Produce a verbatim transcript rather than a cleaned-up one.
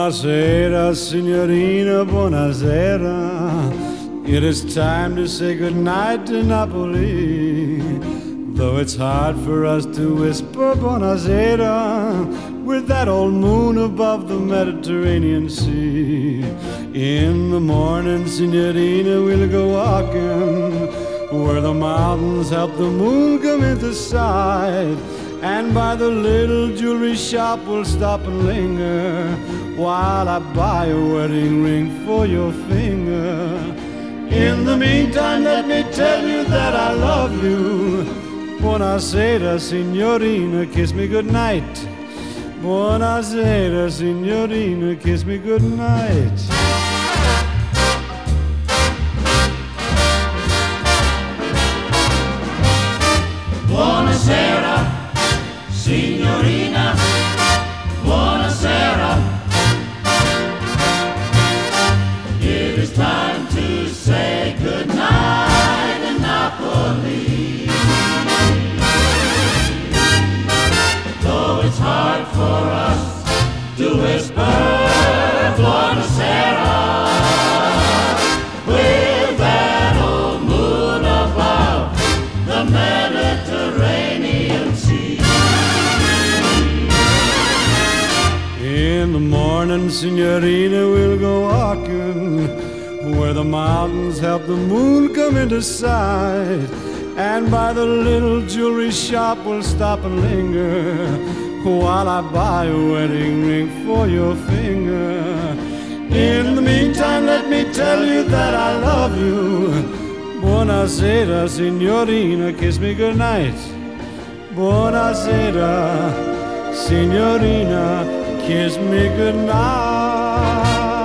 Buonasera, signorina, buonasera. It is time to say goodnight to Napoli. Though it's hard for us to whisper buonasera with that old moon above the Mediterranean Sea. In the morning, signorina, we'll go walking where the mountains help the moon come into sight. And by the little jewelry shop we'll stop and linger while I buy a wedding ring for your finger. In the meantime, let me tell you that I love you. Buonasera, signorina, kiss me goodnight. Buonasera, signorina, kiss me goodnight. Buonasera, signorina, buonasera. It is time to say goodnight in Napoli. Though it's hard for us to whisper buonasera with that old moon above the Mediterranean Sea. In the morning, signorina, we'll go walking where the mountains help the moon come into sight. And by the little jewelry shop we'll stop and linger while I buy a wedding ring for your finger. In the meantime, let me tell you that I love you. Buonasera, signorina, kiss me goodnight. Buonasera, signorina, kiss me goodnight.